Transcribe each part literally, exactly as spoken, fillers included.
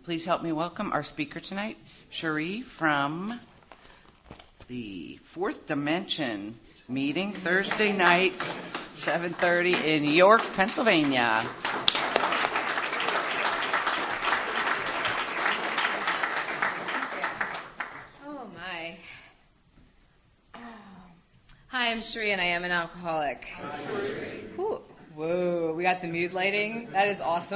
please help me welcome our speaker tonight, Cherie from the Fourth Dimension meeting, Thursday nights, seven thirty in York, Pennsylvania. Oh, my. Hi, I'm Cherie, and I am an alcoholic. Whew. Whoa, we got the mood lighting. That is awesome.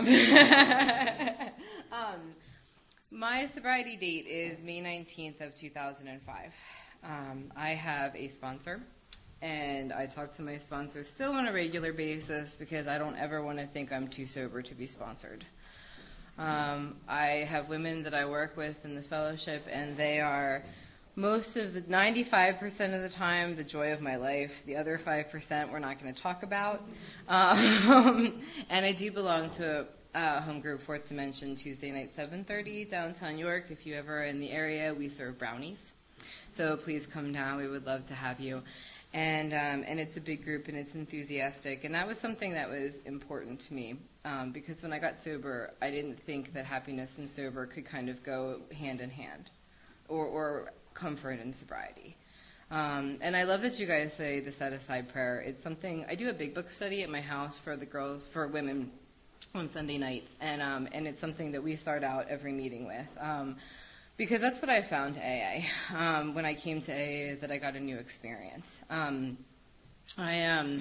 um, my sobriety date is May nineteenth of two thousand five. Um, I have a sponsor, and I talk to my sponsor still on a regular basis because I don't ever want to think I'm too sober to be sponsored. Um, I have women that I work with in the fellowship, and they are most of the ninety-five percent of the time the joy of my life. The other five percent we're not going to talk about. Um, and I do belong to a home group, Fourth Dimension, Tuesday night, seven thirty, downtown York. If you ever are in the area, we serve brownies. So please come down. We would love to have you. And um, and it's a big group, and it's enthusiastic. And that was something that was important to me, um, because when I got sober, I didn't think that happiness and sober could kind of go hand in hand, or, or comfort and sobriety. Um, and I love that you guys say the set-aside prayer. It's something, I do a big book study at my house for the girls, for women on Sunday nights, and um, and it's something that we start out every meeting with. Um, Because that's what I found A A. Um, when I came to A A is that I got a new experience. Um, I um,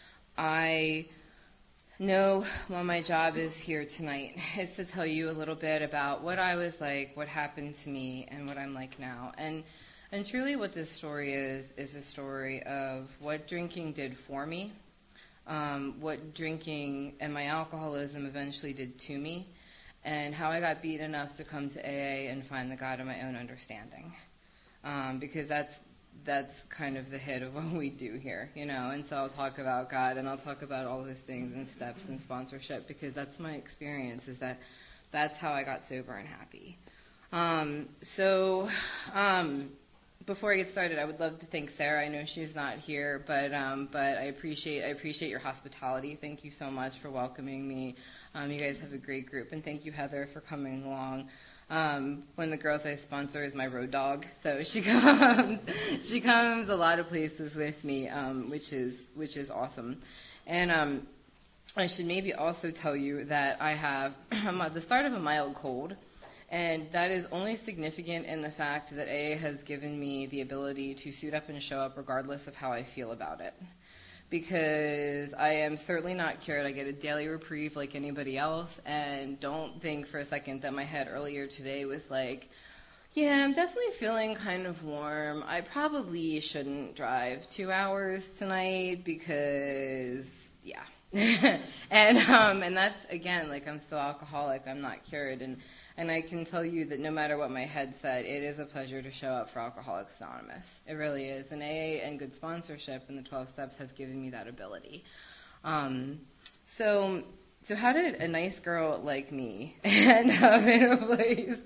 I know well, my job is here tonight is to tell you a little bit about what I was like, what happened to me, and what I'm like now. And and truly what this story is is a story of what drinking did for me, um, what drinking and my alcoholism eventually did to me, and how I got beat enough to come to A A and find the God of my own understanding. Um, because that's that's kind of the hit of what we do here, you know. And so I'll talk about God, and I'll talk about all those things and steps and sponsorship, because that's my experience, is that that's how I got sober and happy. Um, so um, before I get started, I would love to thank Sarah. I know she's not here, but um, but I appreciate I appreciate your hospitality. Thank you so much for welcoming me. Um, you guys have a great group, and thank you, Heather, for coming along. Um, one of the girls I sponsor is my road dog, so she comes she comes a lot of places with me, um, which is which is awesome. And um, I should maybe also tell you that I have the start of a mild cold. And that is only significant in the fact that A A has given me the ability to suit up and show up regardless of how I feel about it. Because I am certainly not cured. I get a daily reprieve like anybody else. And don't think for a second that my head earlier today was like, yeah, I'm definitely feeling kind of warm. I probably shouldn't drive two hours tonight because, yeah. and um, and that's, again, like I'm still alcoholic. I'm not cured. And And I can tell you that no matter what my head said, it is a pleasure to show up for Alcoholics Anonymous. It really is. And A A and good sponsorship and the twelve steps have given me that ability. Um, so, so how did a nice girl like me end up in a place?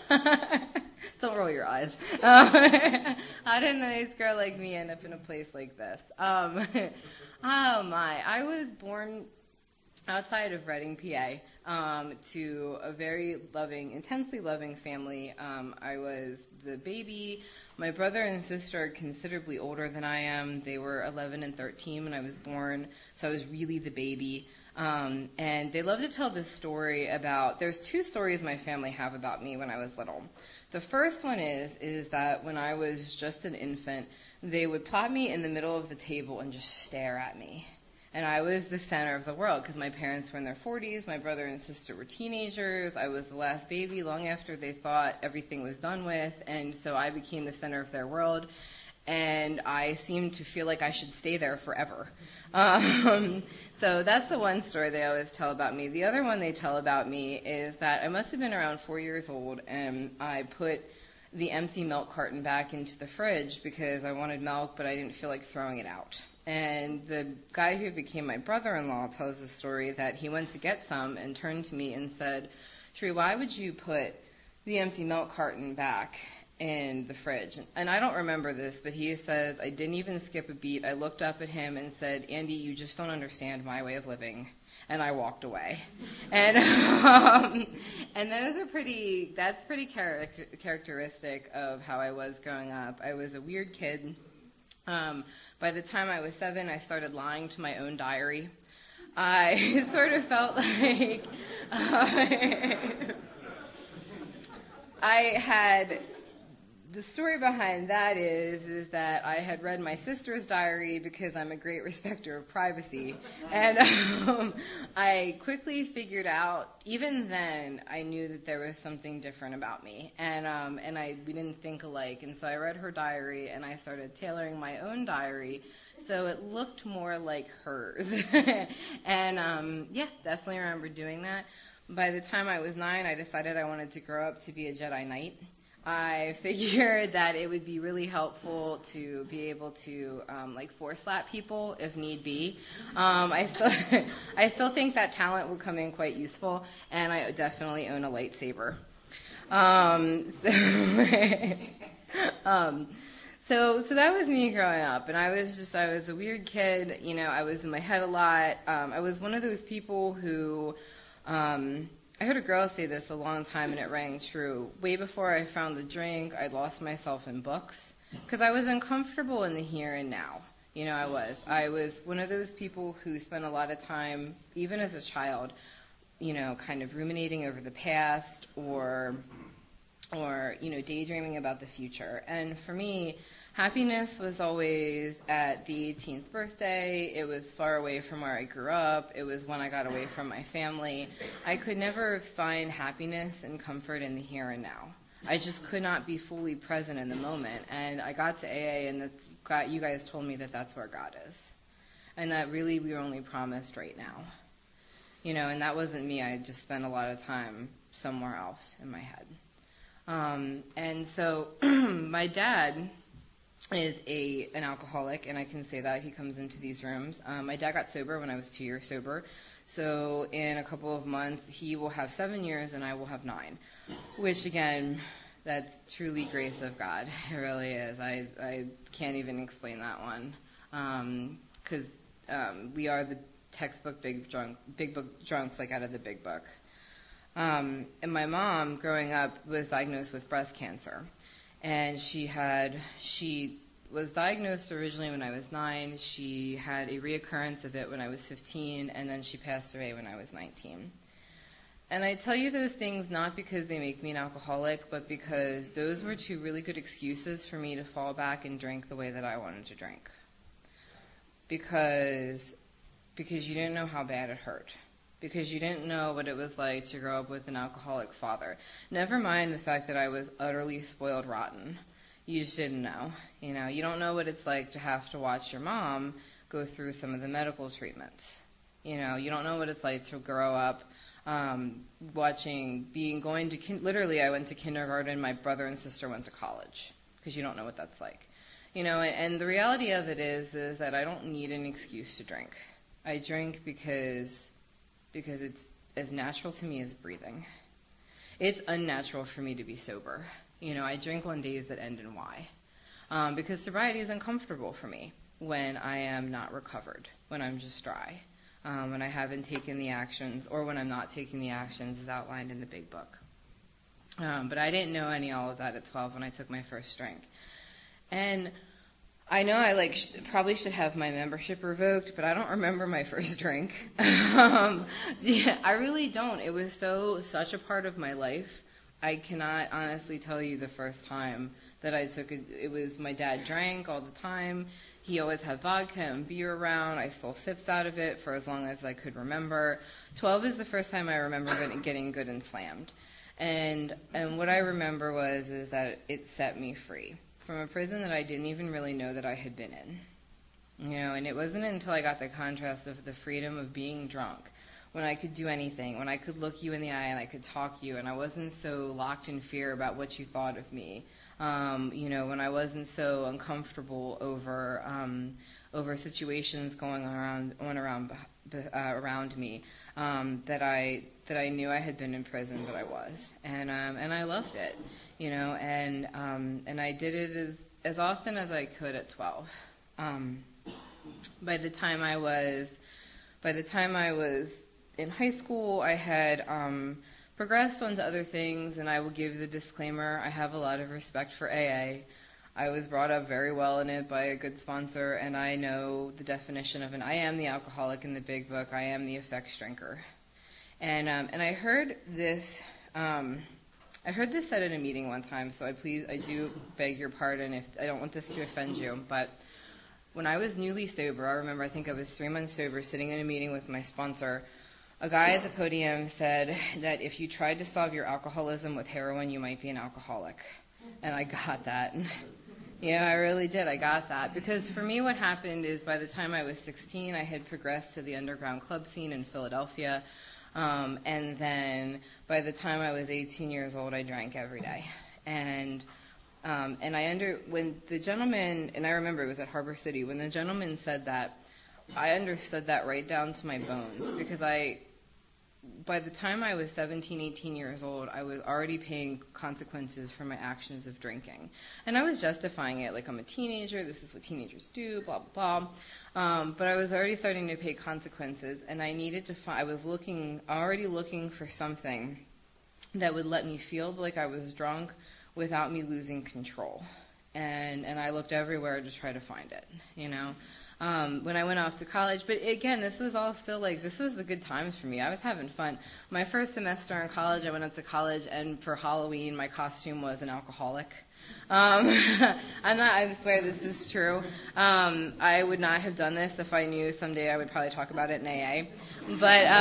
Don't roll your eyes. Um, how did a nice girl like me end up in a place like this? Um, oh my! I was born outside of Reading, P A, um, to a very loving, intensely loving family. Um, I was the baby. My brother and sister are considerably older than I am. They were eleven and thirteen when I was born, so I was really the baby. Um, and they love to tell this story about, there's two stories my family have about me when I was little. The first one is, is that when I was just an infant, they would plop me in the middle of the table and just stare at me. And I was the center of the world because my parents were in their forties. My brother and sister were teenagers. I was the last baby long after they thought everything was done with. And so I became the center of their world. And I seemed to feel like I should stay there forever. Um, so that's the one story they always tell about me. The other one they tell about me is that I must have been around four years old, and I put the empty milk carton back into the fridge because I wanted milk, but I didn't feel like throwing it out. And the guy who became my brother-in-law tells the story that he went to get some and turned to me and said, Cherie, why would you put the empty milk carton back in the fridge? And I don't remember this, but he says, I didn't even skip a beat. I looked up at him and said, Andy, you just don't understand my way of living. and I walked away. And um, and those are pretty. That's pretty char- characteristic of how I was growing up. I was a weird kid. Um, by the time I was seven, I started lying to my own diary. I sort of felt like uh, I had. The story behind that is is that I had read my sister's diary because I'm a great respecter of privacy, and um, I quickly figured out. Even then, I knew that there was something different about me, and um, and I we didn't think alike. And so I read her diary, and I started tailoring my own diary so it looked more like hers. and um, yeah, definitely remember doing that. By the time I was nine, I decided I wanted to grow up to be a Jedi Knight. I figured that it would be really helpful to be able to um, like force slap people if need be. Um, I still, I still think that talent would come in quite useful, and I definitely own a lightsaber. Um, so, um, so, so that was me growing up, and I was just, I was a weird kid. You know, I was in my head a lot. Um, I was one of those people who. Um, I heard a girl say this a long time, and it rang true. Way before I found the drink, I lost myself in books because I was uncomfortable in the here and now. You know, I was. I was one of those people who spent a lot of time, even as a child, you know, kind of ruminating over the past or, or you know, daydreaming about the future. And for me, happiness was always at the eighteenth birthday. It was far away from where I grew up. It was when I got away from my family. I could never find happiness and comfort in the here and now. I just could not be fully present in the moment. And I got to A A, and that's got, you guys told me that that's where God is. And that really we were only promised right now. You know, and that wasn't me. I just spent a lot of time somewhere else in my head. Um, and so my dad is a an alcoholic, and I can say that. He comes into these rooms. Um, my dad got sober when I was two years sober. So in a couple of months, he will have seven years, and I will have nine, which, again, that's truly grace of God. It really is. I, I can't even explain that one because um, um, we are the textbook big drunk, big book drunks, like out of the big book. Um, and my mom, growing up, was diagnosed with breast cancer. And she had, she was diagnosed originally when I was nine. She had a reoccurrence of it when I was fifteen, and then she passed away when I was nineteen. And I tell you those things not because they make me an alcoholic, but because those were two really good excuses for me to fall back and drink the way that I wanted to drink. Because, because you didn't know how bad it hurt. Because you didn't know what it was like to grow up with an alcoholic father. Never mind the fact that I was utterly spoiled rotten. You just didn't know. You know, you don't know what it's like to have to watch your mom go through some of the medical treatments. You know, you don't know what it's like to grow up um, watching, being, going to, kin- literally I went to kindergarten, my brother and sister went to college. Because you don't know what that's like. You know, and, and the reality of it is, is that I don't need an excuse to drink. I drink because... because it's as natural to me as breathing. It's unnatural for me to be sober. You know, I drink on days that end in Y. Um, because sobriety is uncomfortable for me when I am not recovered, when I'm just dry, um, when I haven't taken the actions, or when I'm not taking the actions as outlined in the big book. Um, but I didn't know any all of that at twelve when I took my first drink. And I know I like sh- probably should have my membership revoked, but I don't remember my first drink. um, yeah, I really don't. It was so such a part of my life. I cannot honestly tell you the first time that I took it. It was my dad drank all the time. He always had vodka and beer around. I stole sips out of it for as long as I could remember. twelve is the first time I remember getting good and slammed. And and what I remember was is that it set me free from a prison that I didn't even really know that I had been in. You know, and it wasn't until I got the contrast of the freedom of being drunk, when I could do anything, when I could look you in the eye and I could talk you, and I wasn't so locked in fear about what you thought of me. Um, you know, when I wasn't so uncomfortable over um, over situations going around on around uh, around me, um, that I that I knew I had been in prison, but I was, and um, and I loved it. You know, and um, and I did it as as often as I could at twelve. Um, by the time I was, by the time I was in high school, I had um, progressed onto other things, and I will give the disclaimer, I have a lot of respect for A A. I was brought up very well in it by a good sponsor, and I know the definition of an I am the alcoholic in the big book, I am the effects drinker. And um, and I heard this um, I heard this said in a meeting one time, so I please I do beg your pardon if I don't want this to offend you, but when I was newly sober, I remember I think I was three months sober, sitting in a meeting with my sponsor. A guy at the podium said that if you tried to solve your alcoholism with heroin, you might be an alcoholic. And I got that. Yeah, I really did. I got that. Because for me what happened is by the time I was sixteen, I had progressed to the underground club scene in Philadelphia. Um, and then by the time I was eighteen years old, I drank every day. And um, and I under when the gentleman, and I remember it was at Harbor City, when the gentleman said that, I understood that right down to my bones, because I, by the time I was seventeen, eighteen years old, I was already paying consequences for my actions of drinking. And I was justifying it like I'm a teenager, this is what teenagers do, blah, blah, blah. Um, but I was already starting to pay consequences, and I needed to find, I was looking, already looking for something that would let me feel like I was drunk without me losing control. And, and I looked everywhere to try to find it, you know. Um, when I went off to college. But again, this was all still like, this was the good times for me. I was having fun. My first semester in college, I went up to college, and for Halloween, my costume was an alcoholic. Um, I'm not, I swear this is true. Um, I would not have done this if I knew someday I would probably talk about it in A A.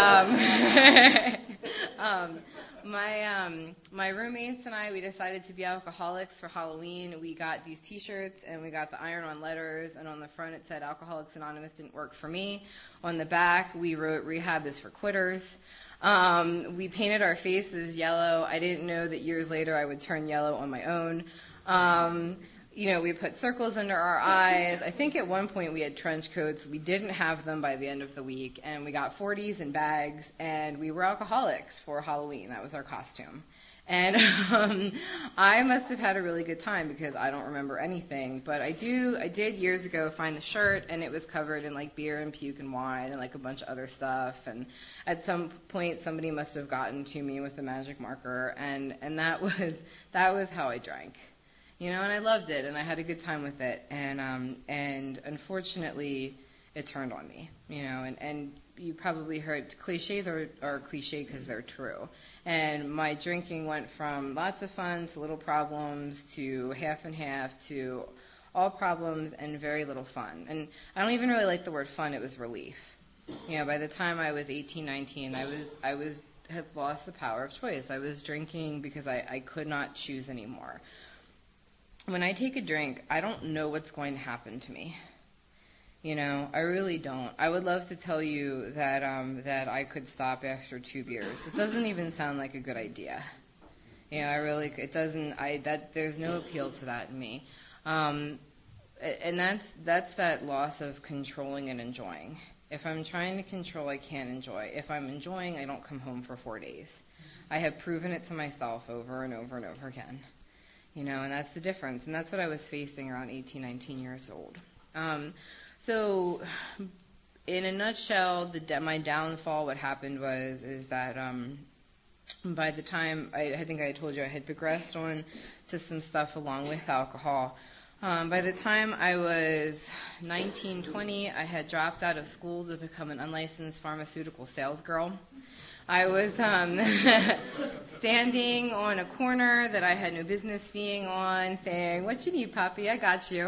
But, um, um, My um, my roommates and I, we decided to be alcoholics for Halloween. We got these T-shirts, and we got the iron-on letters, and on the front it said Alcoholics Anonymous didn't work for me. On the back, we wrote Rehab is for quitters. Um, we painted our faces yellow. I didn't know that years later I would turn yellow on my own. Um, you know, we put circles under our eyes. I think at one point we had trench coats. We didn't have them by the end of the week. And we got forties and bags, and we were alcoholics for Halloween. That was our costume. And um, I must have had a really good time because I don't remember anything. But I do, I did years ago find the shirt, and it was covered in like beer and puke and wine and like a bunch of other stuff. And at some point somebody must have gotten to me with a magic marker, and, and that was that was how I drank. You know, and I loved it, and I had a good time with it, and um, and unfortunately, it turned on me. You know, and, and you probably heard cliches are, are cliche because they're true. And my drinking went from lots of fun to little problems to half and half to all problems and very little fun. And I don't even really like the word fun; it was relief. You know, by the time I was eighteen, nineteen, I was I was had lost the power of choice. I was drinking because I, I could not choose anymore. When I take a drink, I don't know what's going to happen to me. You know, I really don't. I would love to tell you that um, that I could stop after two beers. It doesn't even sound like a good idea. You know, I really, it doesn't, I, that, there's no appeal to that in me. Um, and that's, that's that loss of controlling and enjoying. If I'm trying to control, I can't enjoy. If I'm enjoying, I don't come home for four days. I have proven it to myself over and over and over again. You know, and that's the difference. And that's what I was facing around eighteen, nineteen years old. Um, so, in a nutshell, the, my downfall, what happened was, is that um, by the time, I, I think I told you I had progressed on to some stuff along with alcohol. Um, by the time I was nineteen, twenty, I had dropped out of school to become an unlicensed pharmaceutical sales girl. I was um, standing on a corner that I had no business being on, saying, "What you need, Poppy? I got you."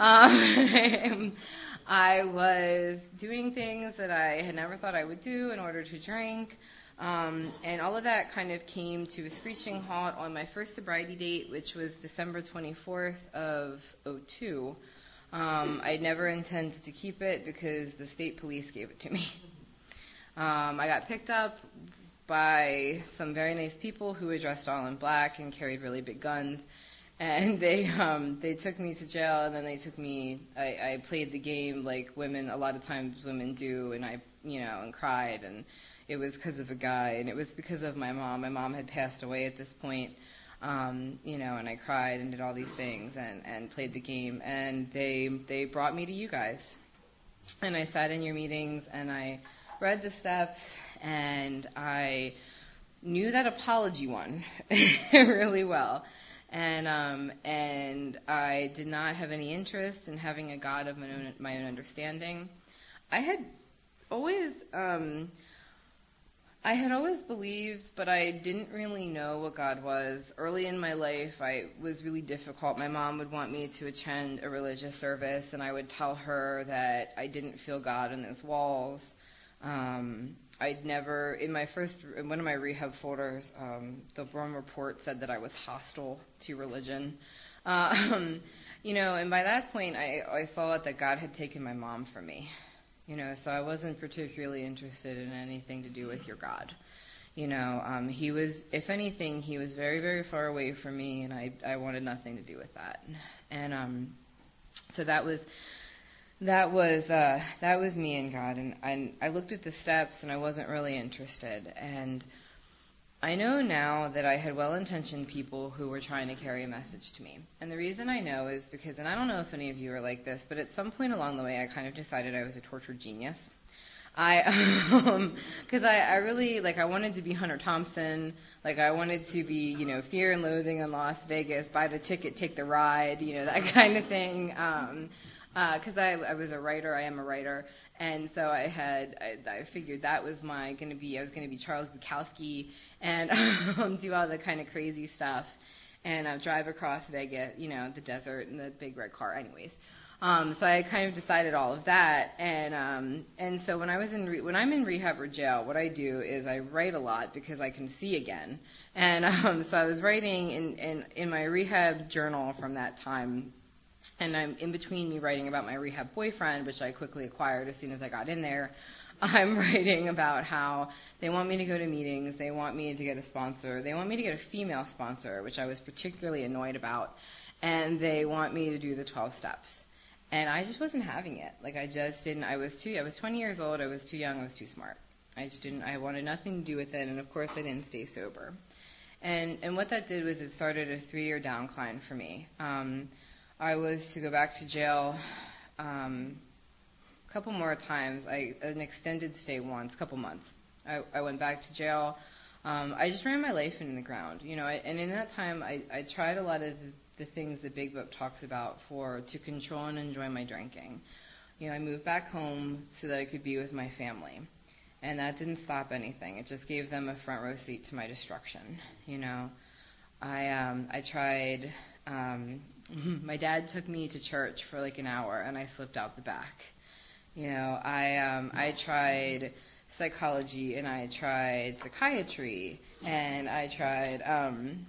Um, I was doing things that I had never thought I would do in order to drink, um, and all of that kind of came to a screeching halt on my first sobriety date, which was December twenty-fourth of oh two. Um, I never intended to keep it because the state police gave it to me. Um, I got picked up by some very nice people who were dressed all in black and carried really big guns, and they um, they took me to jail, and then they took me. I, I played the game like women, a lot of times women do, and I, you know, and cried, and it was because of a guy, and it was because of my mom. My mom had passed away at this point, um, you know, and I cried and did all these things and, and played the game, and they they brought me to you guys, and I sat in your meetings, and I read the steps, And I knew that apology one really well. And um, and I did not have any interest in having a God of my own, my own understanding. I had always um, I had always believed, but I didn't really know what God was. Early in my life, I was really difficult. My mom would want me to attend a religious service, and I would tell her that I didn't feel God in those walls. Um, I'd never, in my first, in one of my rehab folders, um, the Rome Report said that I was hostile to religion. Um, you know, and by that point, I, I thought that God had taken my mom from me. You know, so I wasn't particularly interested in anything to do with your God. You know, um, he was, if anything, he was very, very far away from me, and I, I wanted nothing to do with that. And um, so that was, that was, uh, that was me and God. And, and I looked at the steps, and I wasn't really interested. And I know now that I had well-intentioned people who were trying to carry a message to me. And the reason I know is because, and I don't know if any of you are like this, but at some point along the way, I kind of decided I was a tortured genius. I, um, cause I, I really, like, I wanted to be Hunter Thompson. Like, I wanted to be, you know, Fear and Loathing in Las Vegas, buy the ticket, take the ride, you know, that kind of thing. Um, uh, cause I, I was a writer, I am a writer. And so I had, I, I figured that was my, gonna be, I was gonna be Charles Bukowski and um, do all the kind of crazy stuff and uh, drive across Vegas, you know, the desert in the big red car anyways. Um, so I kind of decided all of that. And, um, and so when I was in, re- when I'm in rehab or jail, what I do is I write a lot because I can see again. And, um, so I was writing in, in, in my rehab journal from that time. And I'm in between me writing about my rehab boyfriend, which I quickly acquired as soon as I got in there. I'm writing about how they want me to go to meetings, they want me to get a sponsor, they want me to get a female sponsor, which I was particularly annoyed about, and they want me to do the twelve steps. And I just wasn't having it. Like, I just didn't, I was too, I was twenty years old, I was too young, I was too smart. I just didn't, I wanted nothing to do with it, and of course I didn't stay sober. And, and what that did was it started a three-year downcline for me. Um, I was to go back to jail, um, a couple more times. I an extended stay once, a couple months. I, I went back to jail. Um, I just ran my life into the ground, you know. I, and in that time, I, I tried a lot of the, the things the Big Book talks about for to control and enjoy my drinking. You know, I moved back home so that I could be with my family, and that didn't stop anything. It just gave them a front row seat to my destruction. You know, I um, I tried. Um, my dad took me to church for like an hour, and I slipped out the back. You know, I um, I tried psychology, and I tried psychiatry, and I tried, um,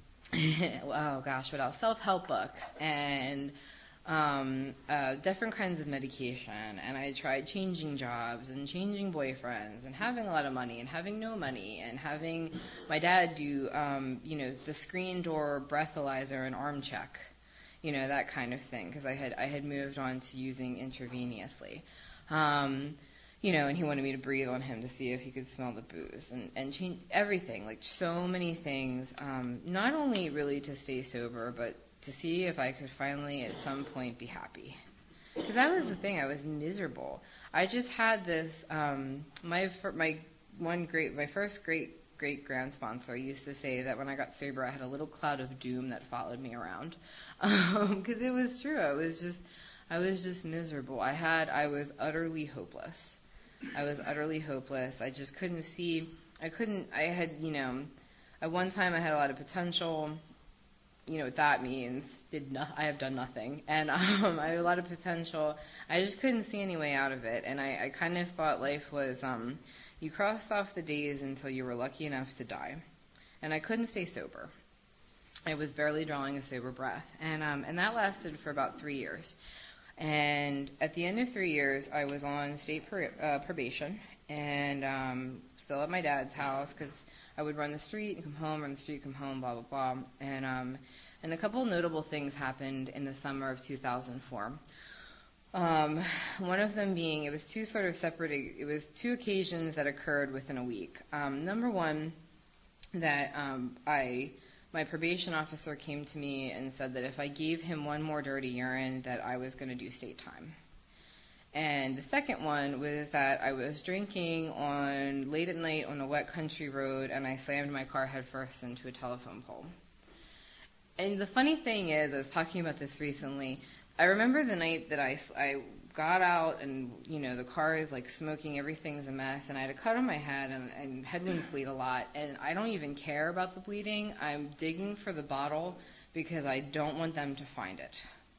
oh gosh, what else? Self-help books, and um, uh, different kinds of medication, and I tried changing jobs, and changing boyfriends, and having a lot of money, and having no money, and having my dad do, um, you know, the screen door breathalyzer and arm check. You know, that kind of thing, because I had I had moved on to using intravenously. Um, you know, and he wanted me to breathe on him to see if he could smell the booze, and, and change everything, like so many things, um, not only really to stay sober, but to see if I could finally at some point be happy. Because that was the thing, I was miserable. I just had this, um, my my one great, my first great great grand sponsor used to say that when I got sober, I had a little cloud of doom that followed me around. Because um, it was true. I was just, I was just miserable. I had, I was utterly hopeless. I was utterly hopeless. I just couldn't see, I couldn't, I had, you know, at one time I had a lot of potential. You know what that means. Did no, I have done nothing. And um, I had a lot of potential. I just couldn't see any way out of it. And I, I kind of thought life was, um, you crossed off the days until you were lucky enough to die. And I couldn't stay sober. I was barely drawing a sober breath. And um, and that lasted for about three years. And at the end of three years, I was on state per, uh, probation and um, still at my dad's house because I would run the street and come home, run the street, come home, blah, blah, blah. And, um, and a couple notable things happened in the summer of two thousand four. Um, one of them being, it was two sort of separate, it was two occasions that occurred within a week. Um, number one, that um, I, my probation officer came to me and said that if I gave him one more dirty urine, that I was going to do state time. And the second one was that I was drinking on late at night on a wet country road, and I slammed my car headfirst into a telephone pole. And the funny thing is, I was talking about this recently. I remember the night that I, I got out and, you know, the car is like smoking, everything's a mess, and I had a cut on my head, and, and head wounds bleed a lot, and I don't even care about the bleeding. I'm digging for the bottle because I don't want them to find it.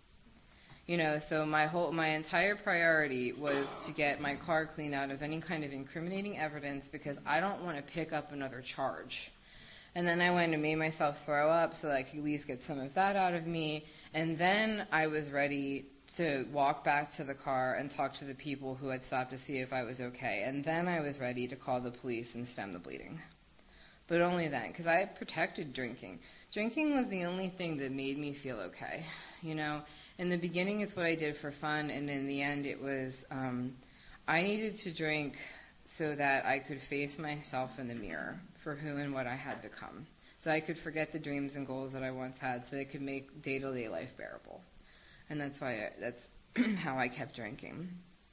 You know, so my whole, my entire priority was to get my car cleaned out of any kind of incriminating evidence because I don't want to pick up another charge. And then I went and made myself throw up so that I could at least get some of that out of me. And then I was ready to walk back to the car and talk to the people who had stopped to see if I was okay. And then I was ready to call the police and stem the bleeding. But only then, because I had protected drinking. Drinking was the only thing that made me feel okay. You know, in the beginning it's what I did for fun, and in the end it was um, I needed to drink so that I could face myself in the mirror for who and what I had become. So I could forget the dreams and goals that I once had so they could make day-to-day life bearable. And that's why I, that's how I kept drinking.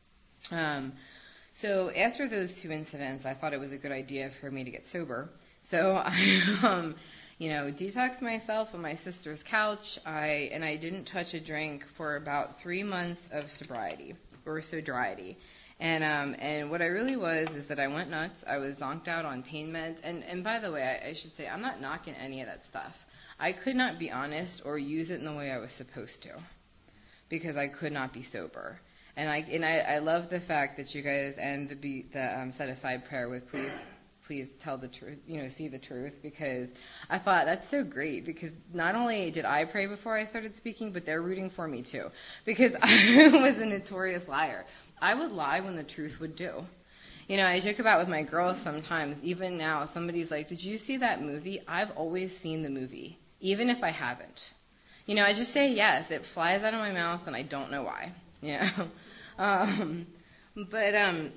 Um, so after those two incidents, I thought it was a good idea for me to get sober. So I, um, you know, detoxed myself on my sister's couch. I and I didn't touch a drink for about three months of sobriety or sobriety. And um, and what I really was is that I went nuts. I was zonked out on pain meds. And, and by the way, I, I should say I'm not knocking any of that stuff. I could not be honest or use it in the way I was supposed to because I could not be sober. And I and I, I love the fact that you guys end the, be, the um, set aside prayer with please please tell the truth, you know, see the truth, because I thought that's so great because not only did I pray before I started speaking, but they're rooting for me too because I was a notorious liar. I would lie when the truth would do. You know, I joke about with my girls sometimes, even now, somebody's like, did you see that movie? I've always seen the movie, even if I haven't. You know, I just say yes. It flies out of my mouth, and I don't know why. You know? um, but, um,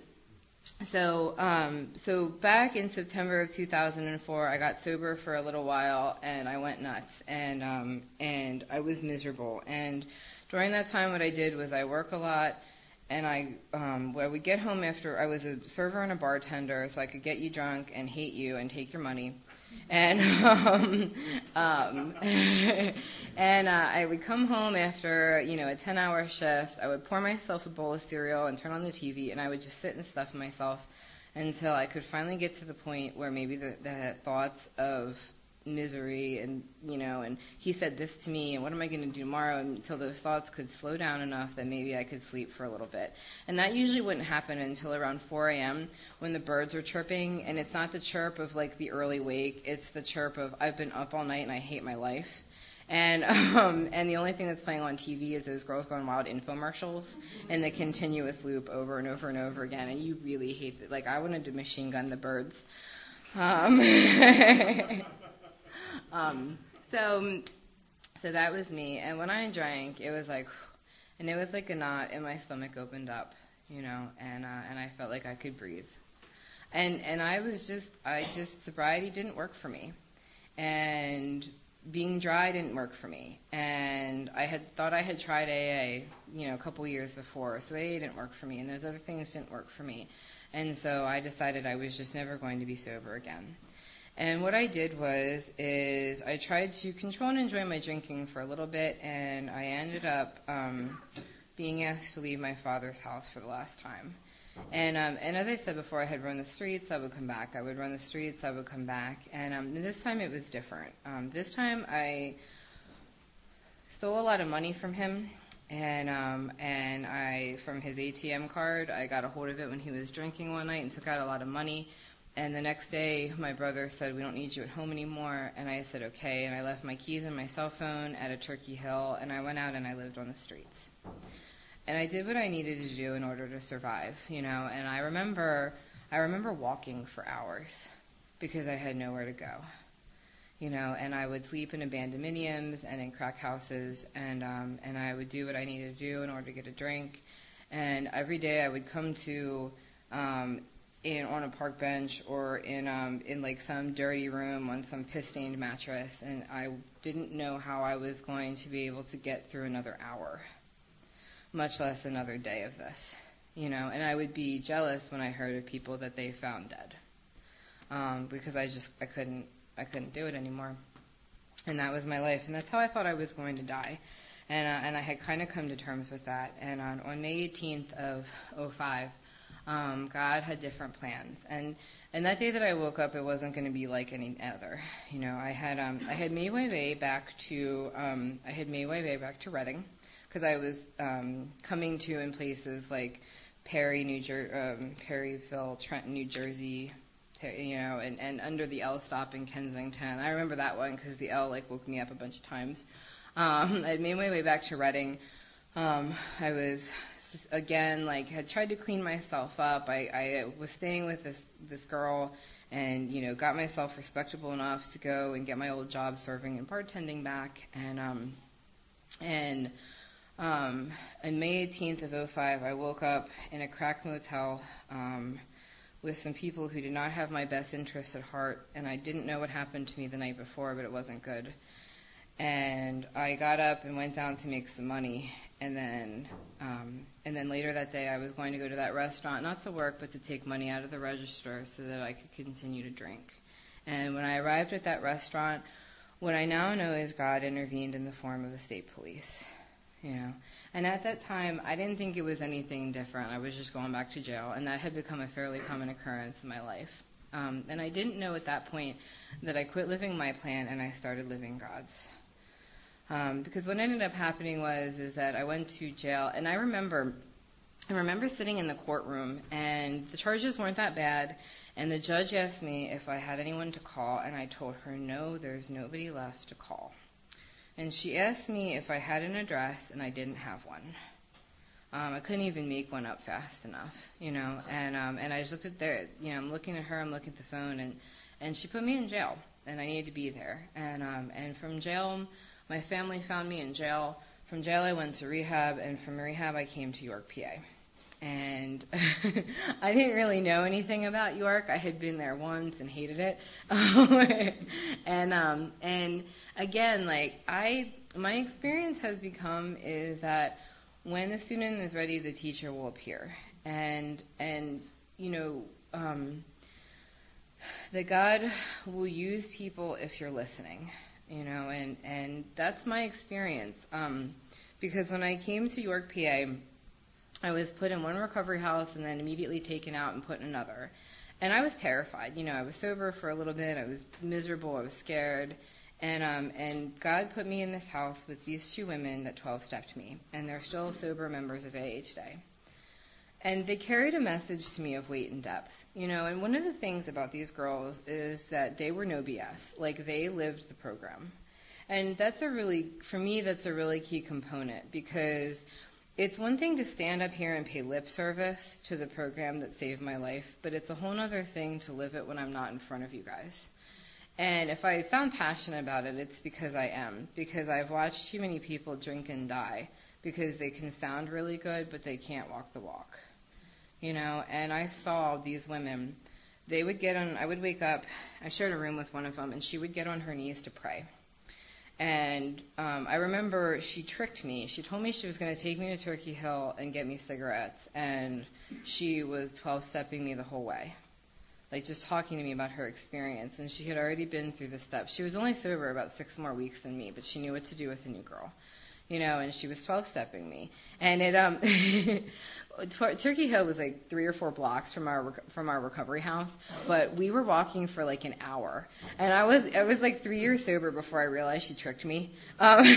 so, um, so back in September of two thousand four, I got sober for a little while, and I went nuts, and, um, and I was miserable. And during that time, what I did was I work a lot. And I, um, well, I would get home after, I was a server and a bartender, so I could get you drunk and hate you and take your money. And, um, um, and, uh, I would come home after, you know, a ten hour shift. I would pour myself a bowl of cereal and turn on the T V, and I would just sit and stuff myself until I could finally get to the point where maybe the, the thoughts of misery and, you know, and he said this to me and what am I going to do tomorrow, until those thoughts could slow down enough that maybe I could sleep for a little bit. And that usually wouldn't happen until around four a.m. when the birds are chirping, and it's not the chirp of like the early wake, it's the chirp of I've been up all night and I hate my life. And um, and the only thing that's playing on T V is those Girls Gone Wild infomercials and the continuous loop over and over and over again, and you really hate it. Like I wanted to machine gun the birds. Um, Um, so, so that was me. And when I drank, it was like, and it was like a knot in my stomach opened up, you know, and, uh, and I felt like I could breathe. And, and I was just, I just, sobriety didn't work for me. And being dry didn't work for me. And I had thought I had tried A A, you know, a couple years before. So A A didn't work for me, and those other things didn't work for me. And so I decided I was just never going to be sober again. And what I did was, is I tried to control and enjoy my drinking for a little bit, and I ended up um, being asked to leave my father's house for the last time. And um, and as I said before, I had run the streets, I would come back. I would run the streets, I would come back. And, um, and this time it was different. Um, this time I stole a lot of money from him, and um, and I, from his A T M card, I got a hold of it when he was drinking one night and took out a lot of money. And the next day, my brother said, we don't need you at home anymore. And I said, okay. And I left my keys and my cell phone at a Turkey Hill, and I went out and I lived on the streets. And I did what I needed to do in order to survive, you know. And I remember, I remember walking for hours because I had nowhere to go, you know. And I would sleep in abandonmeniums and in crack houses, and um, and I would do what I needed to do in order to get a drink. And every day I would come to um, in on a park bench or in um in like some dirty room on some piss-stained mattress, and I didn't know how I was going to be able to get through another hour, much less another day of this. you know, and I would be jealous when I heard of people that they found dead, um, because I just, I couldn't, I couldn't do it anymore. And that was my life, and that's how I thought I was going to die. And, uh, and I had kind of come to terms with that. And on, on May eighteenth of oh five, um, God had different plans. And, and that day that I woke up, it wasn't going to be like any other. You know, I had, um, I had made my way back to, um, I had made my way back to Reading, because I was, um, coming to in places like Perry, New Jer- um, Perryville, Trenton, New Jersey, you know, and, and under the L stop in Kensington. I remember that one because the L, like, woke me up a bunch of times. Um, I made my way back to Reading. Um, I was, just, again, like, had tried to clean myself up. I, I was staying with this, this girl and, you know, got myself respectable enough to go and get my old job serving and bartending back. And, um, and, um, on May eighteenth of oh five, I woke up in a crack motel, um, with some people who did not have my best interests at heart, and I didn't know what happened to me the night before, but it wasn't good. And I got up and went down to make some money, and then um, and then later that day I was going to go to that restaurant, not to work, but to take money out of the register so that I could continue to drink. And when I arrived at that restaurant, what I now know is God intervened in the form of the state police. You know, and at that time, I didn't think it was anything different. I was just going back to jail, and that had become a fairly common occurrence in my life. Um, and I didn't know at that point that I quit living my plan and I started living God's. Um, because what ended up happening was is that I went to jail, and I remember, I remember sitting in the courtroom, and the charges weren't that bad, and the judge asked me if I had anyone to call, and I told her, no, there's nobody left to call. And she asked me if I had an address, and I didn't have one. Um, I couldn't even make one up fast enough, you know. And um, and I just looked at there, you know, I'm looking at her, I'm looking at the phone, and and she put me in jail, and I needed to be there. And um, and from jail, my family found me in jail. From jail, I went to rehab, and from rehab, I came to York, P A. And I didn't really know anything about York. I had been there once and hated it. and um, and again, like I, my experience has become is that when the student is ready, the teacher will appear. And and you know um, that God will use people if you're listening. You know, and and that's my experience. Um, because when I came to York, P A, I was put in one recovery house and then immediately taken out and put in another. And I was terrified. You know, I was sober for a little bit. I was miserable. I was scared. And um, and God put me in this house with these two women that twelve-stepped me. And they're still sober members of A A today. And they carried a message to me of weight and depth. You know, and one of the things about these girls is that they were no B S. Like, they lived the program. And that's a really, for me, that's a really key component, because it's one thing to stand up here and pay lip service to the program that saved my life, but it's a whole other thing to live it when I'm not in front of you guys. And if I sound passionate about it, it's because I am, because I've watched too many people drink and die because they can sound really good, but they can't walk the walk. You know, and I saw these women, they would get on, I would wake up, I shared a room with one of them, and she would get on her knees to pray. And um, I remember she tricked me. She told me she was going to take me to Turkey Hill and get me cigarettes, and she was twelve-stepping me the whole way, like just talking to me about her experience. And she had already been through the steps. She was only sober about six more weeks than me, but she knew what to do with a new girl, you know, and she was twelve-stepping me. And it um, Turkey Hill was like three or four blocks from our from our recovery house, but we were walking for like an hour, and I was I was like three years sober before I realized she tricked me. Um,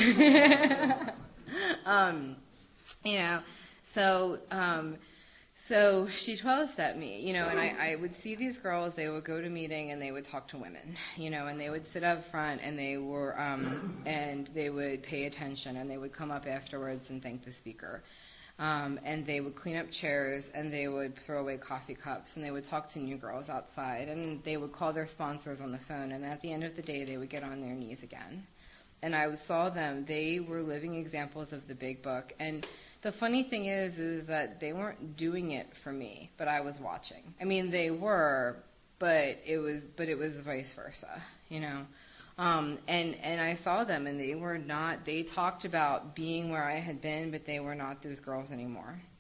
um, you know, so um, so she twelve-stepped me, you know, and I, I would see these girls. They would go to meeting and they would talk to women, you know, and they would sit up front and they were um, and they would pay attention, and they would come up afterwards and thank the speaker. Um, and they would clean up chairs, and they would throw away coffee cups, and they would talk to new girls outside, and they would call their sponsors on the phone, and at the end of the day, they would get on their knees again. And I saw them. They were living examples of the big book. And the funny thing is, is that they weren't doing it for me, but I was watching. I mean, they were, but it was, but it was vice versa, you know. Um, and, and I saw them, and they were not, they talked about being where I had been, but they were not those girls anymore.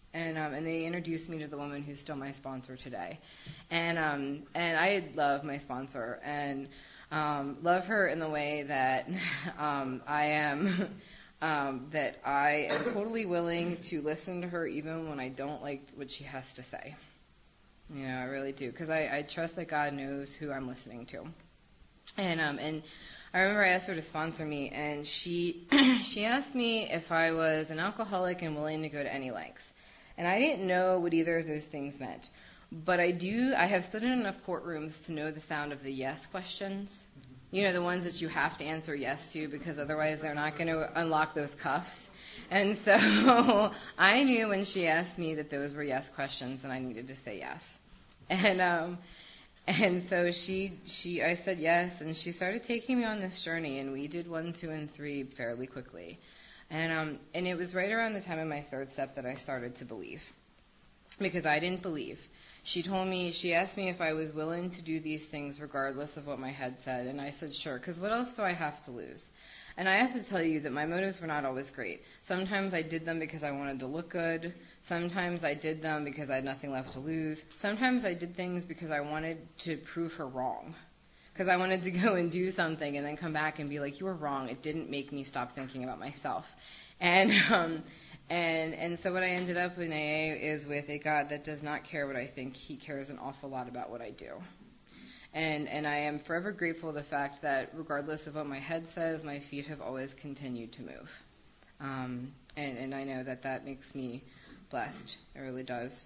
And um, and they introduced me to the woman who's still my sponsor today. And um, and I love my sponsor and um, love her in the way that um, I am, um, that I am totally willing to listen to her even when I don't like what she has to say. Yeah, I really do, because I, I trust that God knows who I'm listening to. And um and I remember I asked her to sponsor me, and she she asked me if I was an alcoholic and willing to go to any lengths. And I didn't know what either of those things meant. But I do, I have stood in enough courtrooms to know the sound of the yes questions. You know, the ones that you have to answer yes to, because otherwise they're not going to unlock those cuffs. And so I knew when she asked me that those were yes questions and I needed to say yes. And um and so she she I said yes, and she started taking me on this journey, and we did one, two, and three fairly quickly. And um and it was right around the time of my third step that I started to believe, because I didn't believe. She told me, she asked me if I was willing to do these things regardless of what my head said, and I said sure, because what else do I have to lose? And I have to tell you that my motives were not always great. Sometimes I did them because I wanted to look good. Sometimes I did them because I had nothing left to lose. Sometimes I did things because I wanted to prove her wrong. Because I wanted to go and do something and then come back and be like, you were wrong. It didn't make me stop thinking about myself. And um, and and so what I ended up in A A is with a God that does not care what I think. He cares an awful lot about what I do. And and I am forever grateful for the fact that regardless of what my head says, my feet have always continued to move. Um, and, and I know that that makes me blessed. It really does.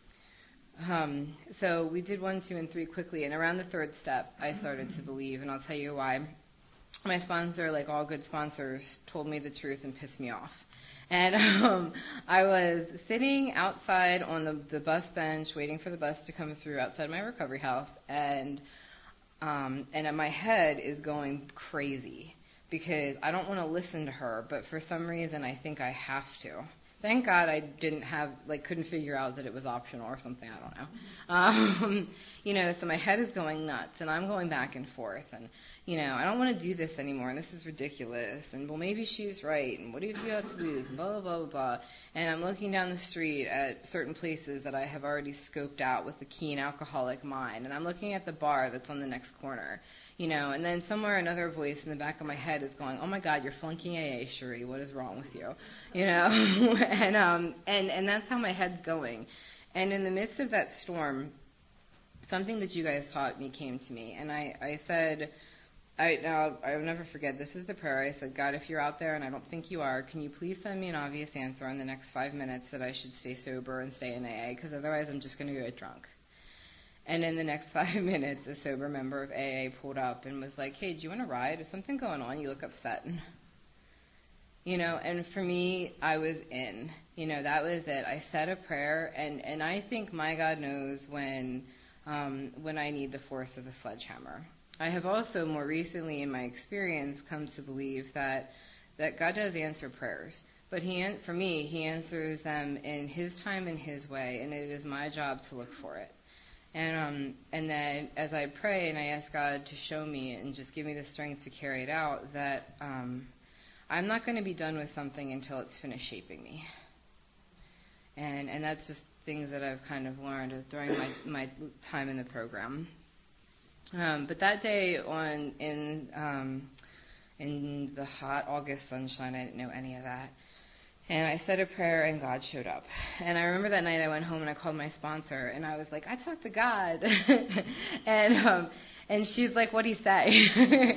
Um, so we did one, two, and three quickly, and around the third step, I started to believe, and I'll tell you why. My sponsor, like all good sponsors, told me the truth and pissed me off. And um, I was sitting outside on the, the bus bench, waiting for the bus to come through outside my recovery house, and um, and my head is going crazy because I don't want to listen to her, but for some reason I think I have to. Thank God I didn't have, like, couldn't figure out that it was optional or something. I don't know. Um, you know, so my head is going nuts, and I'm going back and forth, and, you know, I don't want to do this anymore, and this is ridiculous, and, well, maybe she's right, and what do you have to lose, and blah, blah, blah, blah, blah. And I'm looking down the street at certain places that I have already scoped out with a keen alcoholic mind, and I'm looking at the bar that's on the next corner. You know, and then somewhere another voice in the back of my head is going, oh my God, you're flunking A A, Cherie. What is wrong with you? You know, and, um, and, and that's how my head's going. And in the midst of that storm, something that you guys taught me came to me. And I, I said, I, now I'll never forget, this is the prayer. I said, God, if you're out there and I don't think you are, can you please send me an obvious answer in the next five minutes that I should stay sober and stay in A A? Because otherwise I'm just going to get drunk. And in the next five minutes, a sober member of A A pulled up and was like, hey, do you want to ride? Is something going on? You look upset. You know, and for me, I was in. You know, that was it. I said a prayer, and, and I think my God knows when um, when I need the force of a sledgehammer. I have also more recently in my experience come to believe that that God does answer prayers. But he, for me, he answers them in his time and his way, and it is my job to look for it. And um, and then as I pray and I ask God to show me and just give me the strength to carry it out, that um, I'm not going to be done with something until it's finished shaping me. And and that's just things that I've kind of learned during my, my time in the program. Um, but that day on in um, in the hot August sunshine, I didn't know any of that. And I said a prayer, and God showed up. And I remember that night I went home and I called my sponsor, and I was like, I talked to God. and um, and she's like, what'd he say?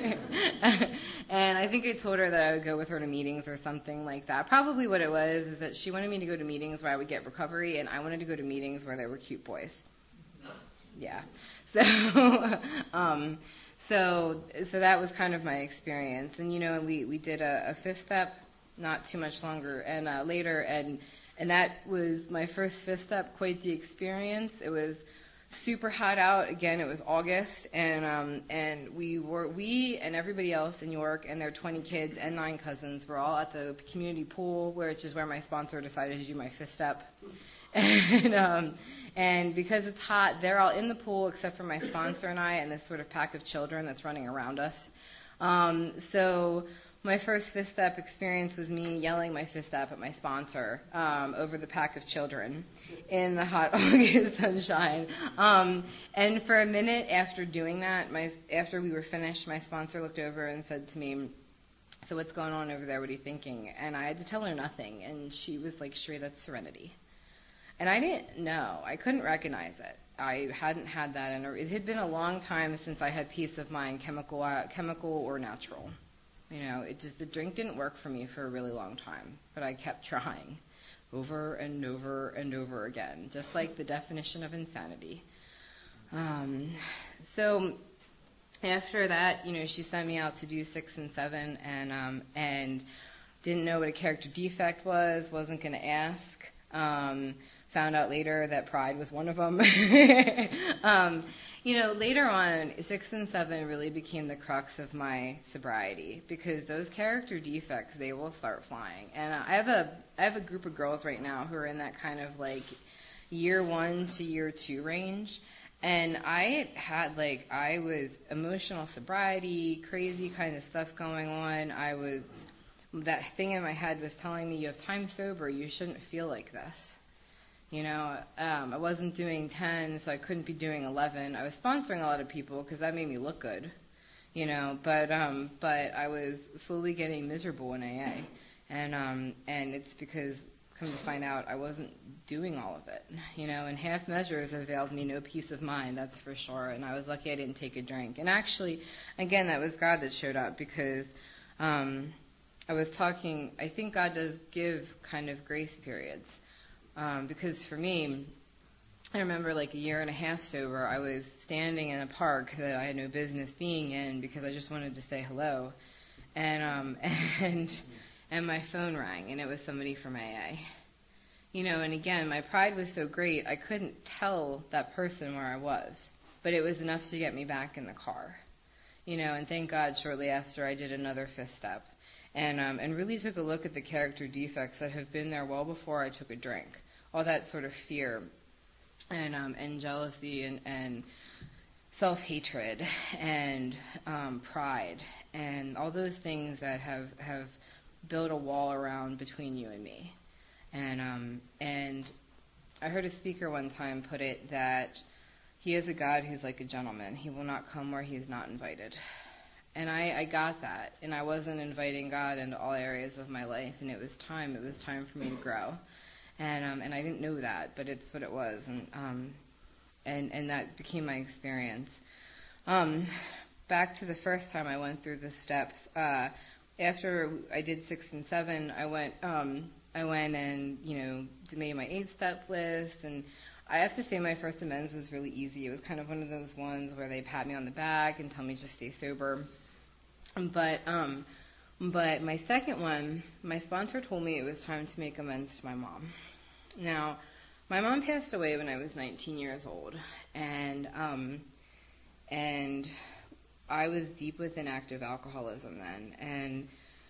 And I think I told her that I would go with her to meetings or something like that. Probably what it was is that she wanted me to go to meetings where I would get recovery, and I wanted to go to meetings where there were cute boys. Yeah. So, um, so, so that was kind of my experience. And, you know, we, we did a, a fifth step not too much longer and uh, later, and and that was my first fifth step, quite the experience. It was super hot out. Again, it was August, and um, and we were we and everybody else in York and their twenty kids and nine cousins were all at the community pool, which is where my sponsor decided to do my fifth step. And um, and because it's hot, they're all in the pool except for my sponsor and I and this sort of pack of children that's running around us. Um, so my first fifth step experience was me yelling my fifth step at my sponsor um, over the pack of children in the hot August sunshine. Um, and for a minute after doing that, my after we were finished, my sponsor looked over and said to me, "So what's going on over there? What are you thinking?" And I had to tell her nothing. And she was like, "Sheree, that's serenity." And I didn't know. I couldn't recognize it. I hadn't had that. And it had been a long time since I had peace of mind, chemical, uh, chemical or natural. You know, it just, the drink didn't work for me for a really long time. But I kept trying over and over and over again, just like the definition of insanity. Um, so after that, you know, she sent me out to do six and seven, and um, and didn't know what a character defect was, wasn't going to ask. Um, found out later that pride was one of them. um, you know, later on, six and seven really became the crux of my sobriety, because those character defects, they will start flying. And I have a I have a group of girls right now who are in that kind of like year one to year two range. And I had like, I was emotional sobriety, crazy kind of stuff going on. I was, that thing in my head was telling me, you have time sober, you shouldn't feel like this. You know, um, I wasn't doing ten, so I couldn't be doing eleven. I was sponsoring a lot of people because that made me look good, you know, but um, but I was slowly getting miserable in A A. And um, and it's because, come to find out, I wasn't doing all of it, you know, and half measures availed me no peace of mind, that's for sure. And I was lucky I didn't take a drink. And actually, again, that was God that showed up, because um, I was talking, I think God does give kind of grace periods. Um, because for me, I remember like a year and a half sober, I was standing in a park that I had no business being in because I just wanted to say hello. And um, and and my phone rang, and it was somebody from A A. You know, and again, my pride was so great, I couldn't tell that person where I was. But it was enough to get me back in the car. You know, and thank God shortly after I did another fifth step. And um, and really took a look at the character defects that have been there well before I took a drink. All that sort of fear and um, and jealousy and, and self-hatred and um, pride and all those things that have, have built a wall around between you and me. And um, and I heard a speaker one time put it that he is a God who's like a gentleman. He will not come where he is not invited. And I, I got that, and I wasn't inviting God into all areas of my life, and it was time. It was time for me to grow, and um, and I didn't know that, but it's what it was, and um, and and that became my experience. Um, back to the first time I went through the steps. Uh, after I did six and seven, I went um, I went and you know made my eight step list, and I have to say my first amends was really easy. It was kind of one of those ones where they pat me on the back and tell me just stay sober. But um, but my second one, my sponsor told me it was time to make amends to my mom. Now, my mom passed away when I was nineteen years old, and um, and I was deep within active alcoholism then. And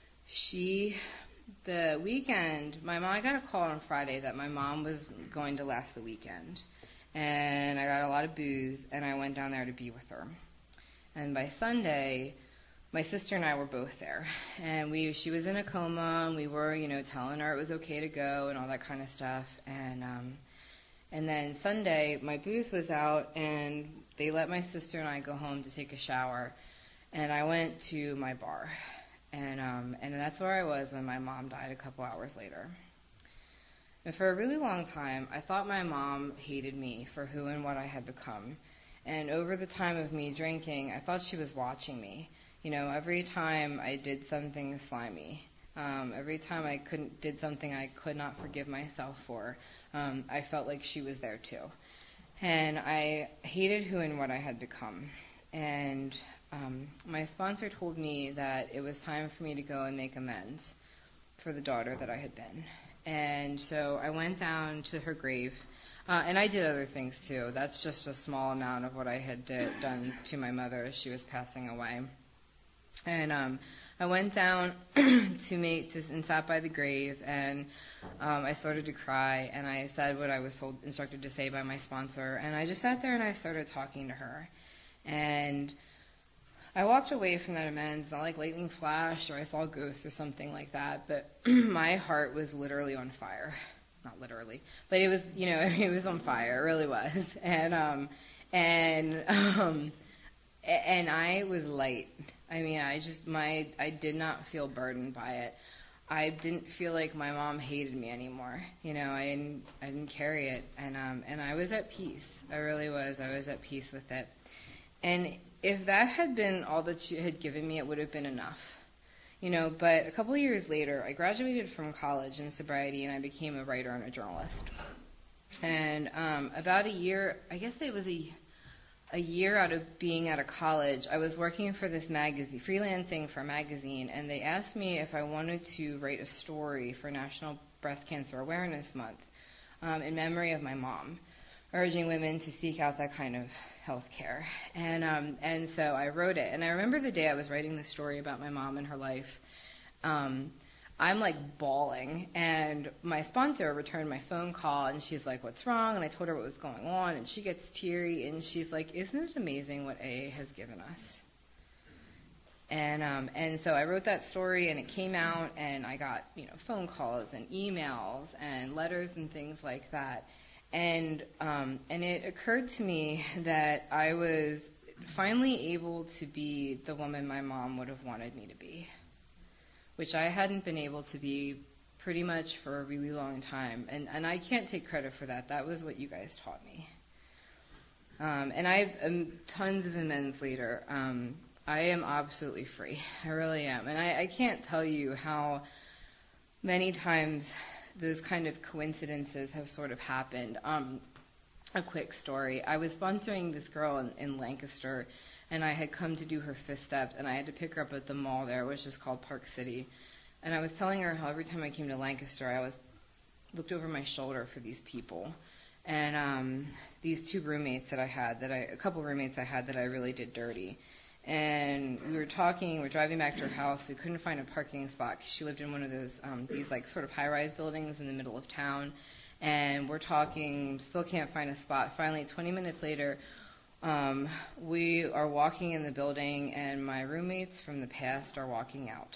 she, the weekend, my mom, I got a call on Friday that my mom was going to last the weekend, and I got a lot of booze, and I went down there to be with her. And by Sunday, my sister and I were both there, and we she was in a coma, and we were, you know, telling her it was okay to go and all that kind of stuff. And um, and then Sunday, my booze was out, and they let my sister and I go home to take a shower, and I went to my bar, and um, and that's where I was when my mom died a couple hours later. And for a really long time, I thought my mom hated me for who and what I had become. And over the time of me drinking, I thought she was watching me. You know, every time I did something slimy, um, every time I couldn't did something I could not forgive myself for, um, I felt like she was there too. And I hated who and what I had become. And um, my sponsor told me that it was time for me to go and make amends for the daughter that I had been. And so I went down to her grave. Uh, and I did other things too. That's just a small amount of what I had did, done to my mother as she was passing away. And um, I went down to make to, and sat by the grave, and um, I started to cry, and I said what I was told, instructed to say by my sponsor, and I just sat there and I started talking to her. And I walked away from that amends, not like lightning flashed or I saw ghosts or something like that, but my heart was literally on fire. Not literally, but it was, you know, it was on fire. It really was. And, um, and, um, and I was light. I mean, I just, my, I did not feel burdened by it. I didn't feel like my mom hated me anymore. You know, I didn't, I didn't carry it. And, um, and I was at peace. I really was. I was at peace with it. And if that had been all that you had given me, it would have been enough. You know, but a couple of years later, I graduated from college in sobriety and I became a writer and a journalist. And, um, about a year, I guess it was a, a year out of being out of college, I was working for this magazine, freelancing for a magazine, and they asked me if I wanted to write a story for National Breast Cancer Awareness Month, um, in memory of my mom, urging women to seek out that kind of health care. And, um, and so I wrote it. And I remember the day I was writing the story about my mom and her life. Um, I'm like bawling, and my sponsor returned my phone call, and she's like, "What's wrong?" And I told her what was going on, and she gets teary, and she's like, "Isn't it amazing what A A has given us?" And um, and so I wrote that story, and it came out, and I got, you know, phone calls and emails and letters and things like that. And um, and it occurred to me that I was finally able to be the woman my mom would have wanted me to be, which I hadn't been able to be pretty much for a really long time. And, and I can't take credit for that. That was what you guys taught me. Um, and I have um, tons of amends later. Um, I am absolutely free. I really am. And I, I can't tell you how many times those kind of coincidences have sort of happened. Um, a quick story. I was sponsoring this girl in, in Lancaster, and I had come to do her fifth step, and I had to pick her up at the mall there, which is called Park City. And I was telling her how every time I came to Lancaster, I was looked over my shoulder for these people. And um, these two roommates that I had, that I, a couple roommates I had that I really did dirty. And we were talking, we were driving back to her house. We couldn't find a parking spot because she lived in one of those, um, these like sort of high-rise buildings in the middle of town. And we're talking, still can't find a spot. Finally, twenty minutes later, um, we are walking in the building, and my roommates from the past are walking out.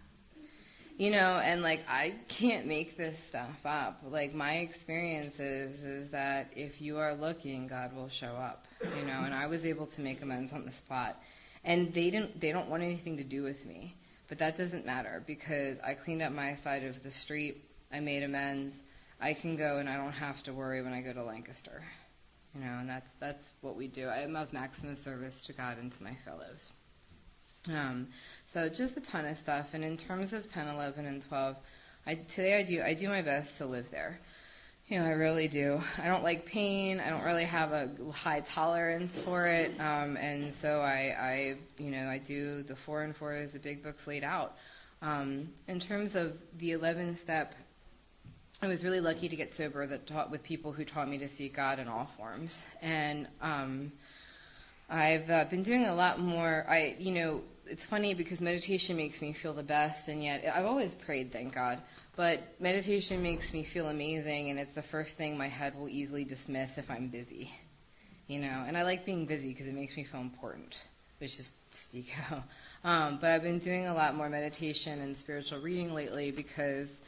You know, and like, I can't make this stuff up. Like, my experience is, is that if you are looking, God will show up, you know, and I was able to make amends on the spot. And they didn't, they don't want anything to do with me, but that doesn't matter because I cleaned up my side of the street. I made amends. I can go and I don't have to worry when I go to Lancaster, you know, and that's, that's what we do. I am of maximum service to God and to my fellows. Um, so just a ton of stuff. And in terms of ten, eleven, and twelve, I, today I do, I do my best to live there. You know, I really do. I don't like pain. I don't really have a high tolerance for it. Um, and so I, I, you know, I do the four and four as the big book's laid out. Um, in terms of the eleven step, I was really lucky to get sober that taught with people who taught me to seek God in all forms. And, um, I've uh, been doing a lot more. I, you know, it's funny because meditation makes me feel the best, and yet I've always prayed, thank God. But meditation makes me feel amazing, and it's the first thing my head will easily dismiss if I'm busy, you know. And I like being busy because it makes me feel important, which is just ego. Um, but I've been doing a lot more meditation and spiritual reading lately because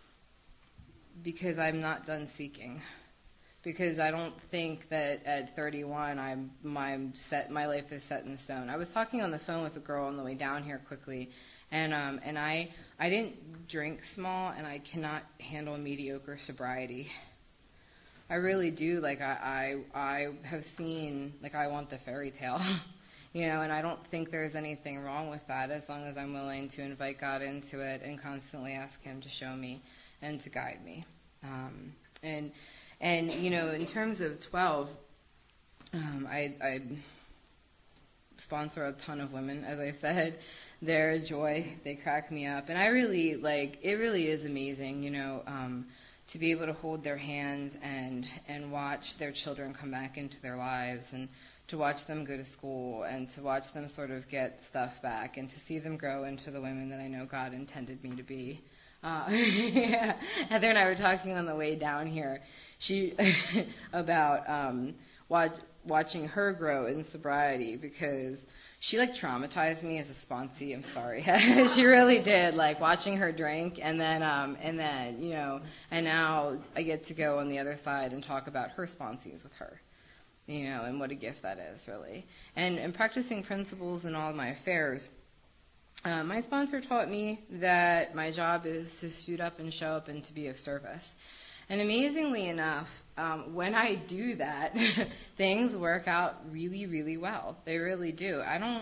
because I'm not done seeking. Because I don't think that at thirty-one I'm my set my life is set in stone. I was talking on the phone with a girl on the way down here quickly, and um and I I didn't drink small, and I cannot handle mediocre sobriety. I really do. Like I I, I have seen, like, I want the fairy tale, you know, and I don't think there's anything wrong with that as long as I'm willing to invite God into it and constantly ask Him to show me and to guide me. Um, and And, you know, in terms of twelve, um, I, I sponsor a ton of women, as I said. They're a joy. They crack me up. And I really, like, it really is amazing, you know, um, to be able to hold their hands and, and watch their children come back into their lives, and to watch them go to school, and to watch them sort of get stuff back, and to see them grow into the women that I know God intended me to be. Uh, yeah. Heather and I were talking on the way down here. She about um, watch, watching her grow in sobriety, because she like traumatized me as a sponsee. I'm sorry. She really did. Like watching her drink, and then um and then you know, and now I get to go on the other side and talk about her sponsees with her, you know, and what a gift that is, really. And and practicing principles in all of my affairs. Uh, my sponsor taught me that my job is to suit up and show up and to be of service. And amazingly enough, um, when I do that, things work out really, really well. They really do. I don't,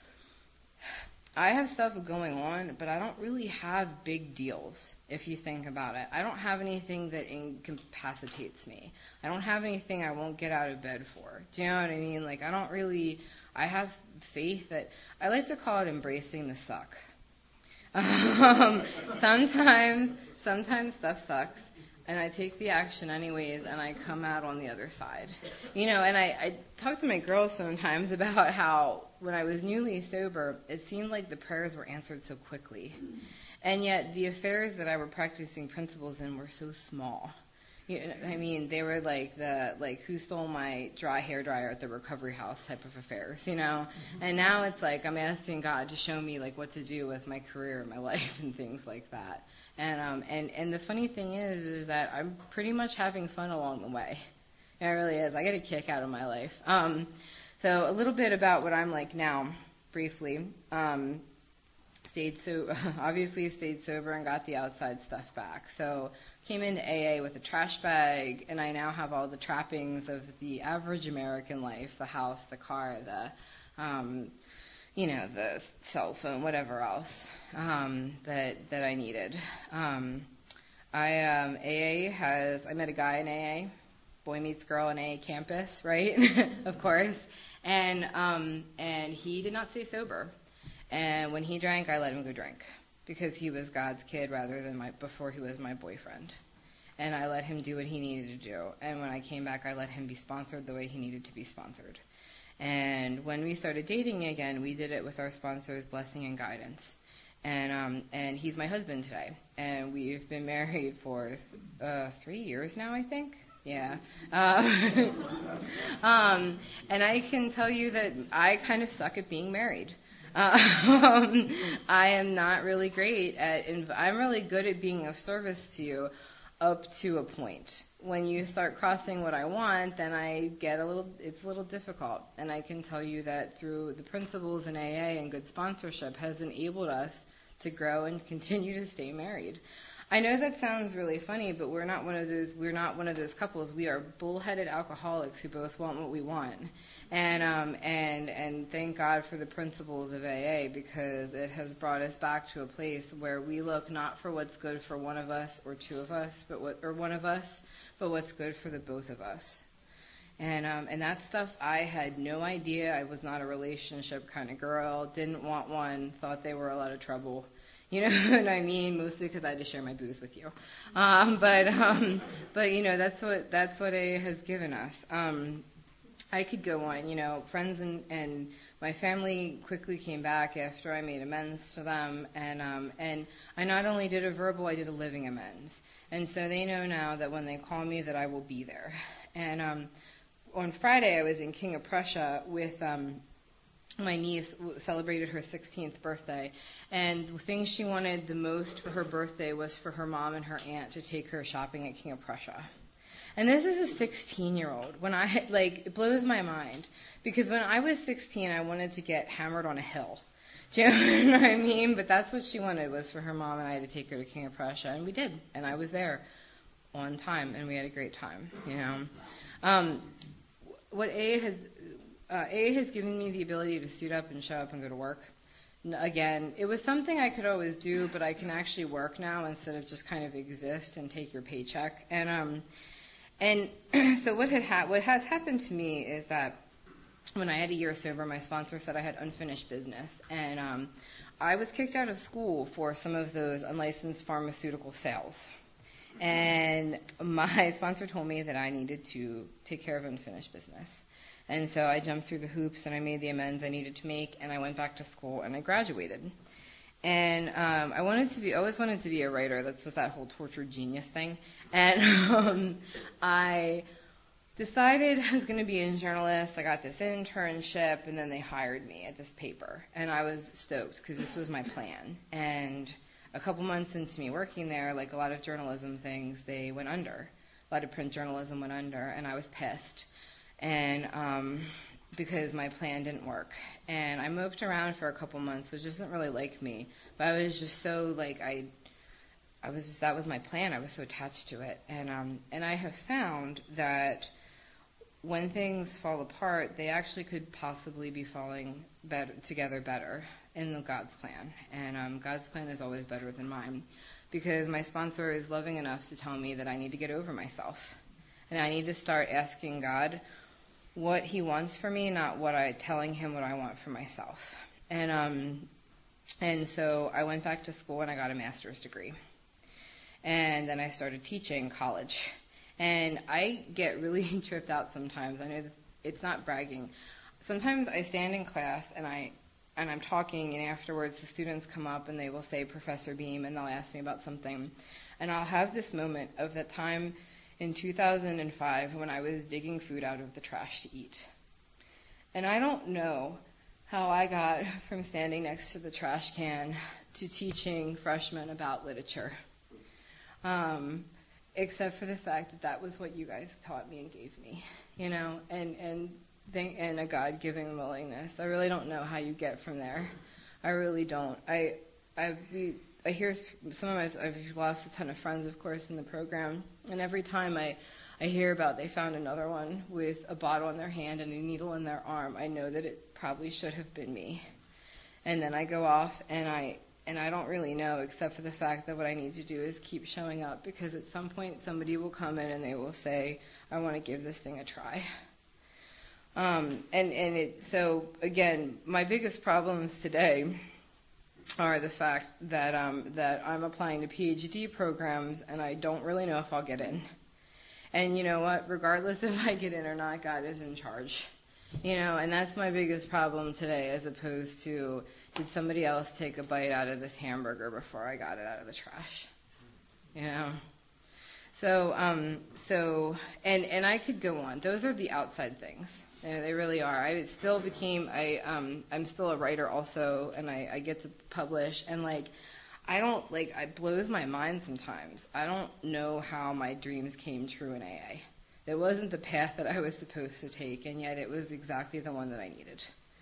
I have stuff going on, but I don't really have big deals, if you think about it. I don't have anything that incapacitates me. I don't have anything I won't get out of bed for. Do you know what I mean? Like, I don't really, I have faith that, I like to call it embracing the suck. Um, sometimes, sometimes stuff sucks. And I take the action anyways, and I come out on the other side. You know, and I, I talk to my girls sometimes about how when I was newly sober, it seemed like the prayers were answered so quickly. And yet the affairs that I were practicing principles in were so small. You know, I mean, they were like the, like, who stole my dry hair dryer at the recovery house type of affairs, you know? And now it's like I'm asking God to show me, like, what to do with my career and my life and things like that. And um and, and the funny thing is is that I'm pretty much having fun along the way. It really is. I get a kick out of my life. Um, so a little bit about what I'm like now, briefly. Um, stayed so obviously stayed sober and got the outside stuff back. So came into A A with a trash bag, and I now have all the trappings of the average American life: the house, the car, the um, you know, the cell phone, whatever else um, that that I needed. Um, I um, A A has I met a guy in A A, boy meets girl in A A campus, right? Of course, and um, and he did not stay sober. And when he drank, I let him go drink because he was God's kid rather than my before he was my boyfriend. And I let him do what he needed to do. And when I came back, I let him be sponsored the way he needed to be sponsored. And when we started dating again, we did it with our sponsors, Blessing and Guidance. And um, and he's my husband today. And we've been married for uh, three years now, I think. Yeah. Uh, um, and I can tell you that I kind of suck at being married. Uh, um, I am not really great at, inv- I'm really good at being of service to you up to a point. When you start crossing what I want, then I get a little, it's a little difficult. And I can tell you that through the principles in A A and good sponsorship has enabled us to grow and continue to stay married. I know that sounds really funny, but we're not one of those, we're not one of those couples. We are bullheaded alcoholics who both want what we want. And, um, and, and thank God for the principles of A A because it has brought us back to a place where we look not for what's good for one of us or two of us, but what, or one of us, but what's good for the both of us. And, um, and that stuff I had no idea. I was not a relationship kind of girl, didn't want one, thought they were a lot of trouble. You know what I mean? Mostly because I had to share my booze with you. Um, but, um, but, you know, that's what, that's what A A has given us. Um, I could go on, you know, friends and, and my family quickly came back after I made amends to them. And, um, and I not only did a verbal, I did a living amends. And so they know now that when they call me that I will be there. And, um, on Friday I was in King of Prussia with, um, my niece celebrated her sixteenth birthday, and the thing she wanted the most for her birthday was for her mom and her aunt to take her shopping at King of Prussia. And this is a sixteen-year-old. When I, like, it blows my mind. Because when I was sixteen, I wanted to get hammered on a hill. Do you know what I mean? But that's what she wanted, was for her mom and I to take her to King of Prussia. And we did. And I was there on time, and we had a great time, you know. Um, what A A has... Uh, A A has given me the ability to suit up and show up and go to work. N- again, it was something I could always do, but I can actually work now instead of just kind of exist and take your paycheck. And um, and so what had ha- what has happened to me is that when I had a year sober, my sponsor said I had unfinished business, and um, I was kicked out of school for some of those unlicensed pharmaceutical sales. And my sponsor told me that I needed to take care of unfinished business. And so I jumped through the hoops and I made the amends I needed to make, and I went back to school and I graduated. And um, I wanted to be, I always wanted to be a writer. That's what that whole tortured genius thing. And um, I decided I was going to be a journalist. I got this internship, and then they hired me at this paper. And I was stoked because this was my plan. And a couple months into me working there, like a lot of journalism things, they went under. A lot of print journalism went under, and I was pissed. And um, because my plan didn't work. And I moped around for a couple months, which isn't really like me. But I was just so, like, I... I was just, that was my plan. I was so attached to it. And um, and I have found that when things fall apart, they actually could possibly be falling better, together better in the God's plan. And um, God's plan is always better than mine, because my sponsor is loving enough to tell me that I need to get over myself. And I need to start asking God what he wants for me, not what I telling him what I want for myself. And um, and so I went back to school and I got a master's degree. And then I started teaching college. And I get really tripped out sometimes. I know this, it's not bragging. Sometimes I stand in class and I and I'm talking, and afterwards the students come up and they will say Professor Beam, and they'll ask me about something. And I'll have this moment of that time in two thousand five when I was digging food out of the trash to eat. And I don't know how I got from standing next to the trash can to teaching freshmen about literature. Um, except for the fact that that was what you guys taught me and gave me, you know, and, and, thank, and a God-given willingness. I really don't know how you get from there. I really don't. I, I, we, I hear some of my, I've lost a ton of friends, of course, in the program, and every time I, I hear about they found another one with a bottle in their hand and a needle in their arm, I know that it probably should have been me. And then I go off and I, And I don't really know, except for the fact that what I need to do is keep showing up, because at some point somebody will come in and they will say, I want to give this thing a try. Um, and, and it, so, again, my biggest problems today are the fact that, um, that I'm applying to PhD programs and I don't really know if I'll get in. And you know what? Regardless if I get in or not, God is in charge. You know, and that's my biggest problem today, as opposed to, did somebody else take a bite out of this hamburger before I got it out of the trash? You know? So, um, so, and, and I could go on. Those are the outside things. You know, they really are. I still became, I, um, I'm still a writer also, and I, I get to publish, and like, I don't, like, it blows my mind sometimes. I don't know how my dreams came true in A A. It wasn't the path that I was supposed to take, and yet it was exactly the one that I needed.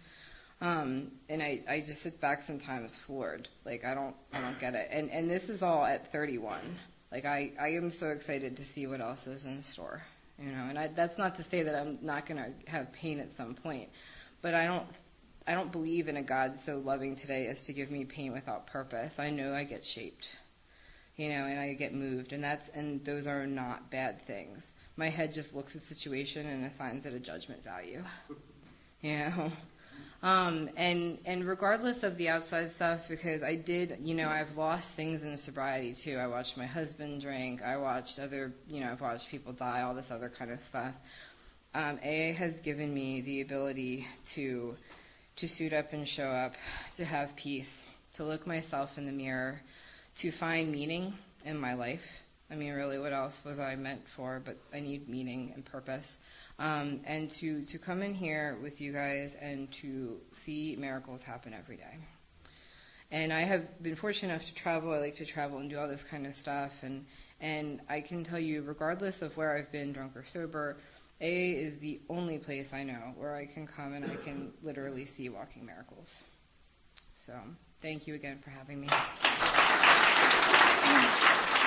Um, and I, I just sit back sometimes floored. Like, I don't, I don't get it. And, and this is all at thirty-one. Like, I, I am so excited to see what else is in store. You know, and I, that's not to say that I'm not going to have pain at some point, but I don't, I don't believe in a God so loving today as to give me pain without purpose. I know I get shaped, you know, and I get moved, and that's, and those are not bad things. My head just looks at the situation and assigns it a judgment value, you know. Um, and, and regardless of the outside stuff, because I did, you know, I've lost things in sobriety too. I watched my husband drink. I watched other, you know, I've watched people die, all this other kind of stuff. Um, A A has given me the ability to, to suit up and show up, to have peace, to look myself in the mirror, to find meaning in my life. I mean, really, what else was I meant for? But I need meaning and purpose. Um, and to, to come in here with you guys and to see miracles happen every day. And I have been fortunate enough to travel. I like to travel and do all this kind of stuff. And, and I can tell you, regardless of where I've been, drunk or sober, A A is the only place I know where I can come and I can literally see walking miracles. So thank you again for having me.